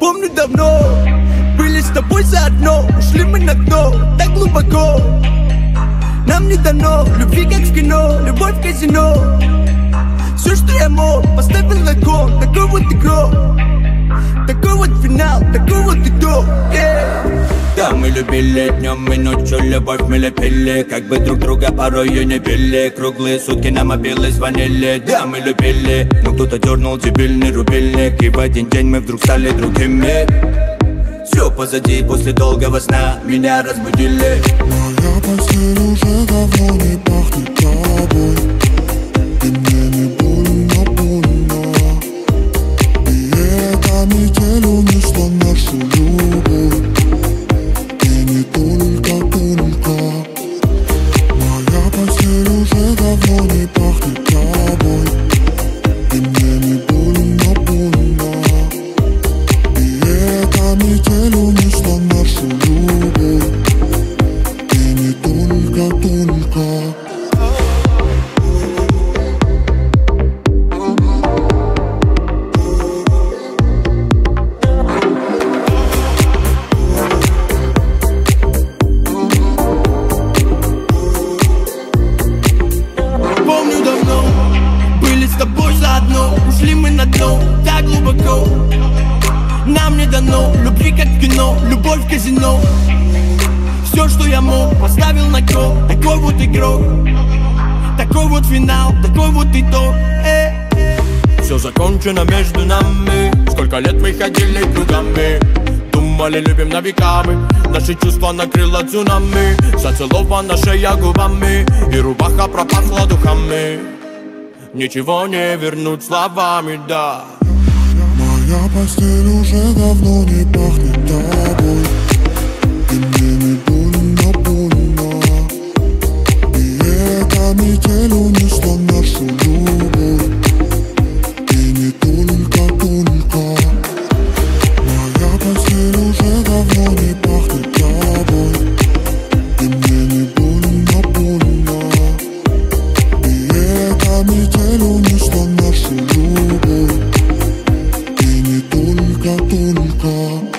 Помню давно, были с тобой заодно. Ушли мы на дно, так глубоко. Нам не дано любви, как в кино, любовь в казино. Все, что я мог, поставил на кон. Такой вот игрок, такой вот финал, такой вот итог, Да, мы любили днем и ночью, любовь мы лепили. Как бы друг друга порой и не били. Круглые сутки на мобилы звонили. Да, мы любили, но кто-то дернул дебильный рубильник. И в один день мы вдруг стали другими. Все позади, после долгого сна меня разбудили. Моя постель уже давно не пахнет тобой. И мне не больно, больно. И эта метель унесла нашу любовь. И не только. Моя постель уже давно не пахнет тобой. И мне не больно, больно. И эта метель унесла нашу любовь. И не только. Помню давно, были с тобой заодно. Ушли мы на дно, так глубоко. Нам не дано любви, как в кино, любовь в казино. Все, что я мог, поставил на кон. Такой вот игрок, такой вот финал, такой вот итог. Все закончено между нами. Сколько лет мы ходили кругами. Думали, любим на веками. Наши чувства накрыло цунами. Зацелована шея губами. И рубаха пропахла духами. Ничего не вернуть словами, да. Моя постель уже давно не пахнет тобой. И мне не больно, больно. И эта метель унесла нашу любовь. И не только. Моя постель уже давно не пахнет тобой. И мне не больно, больно. И эта метель унесла нашу любовь. И не только.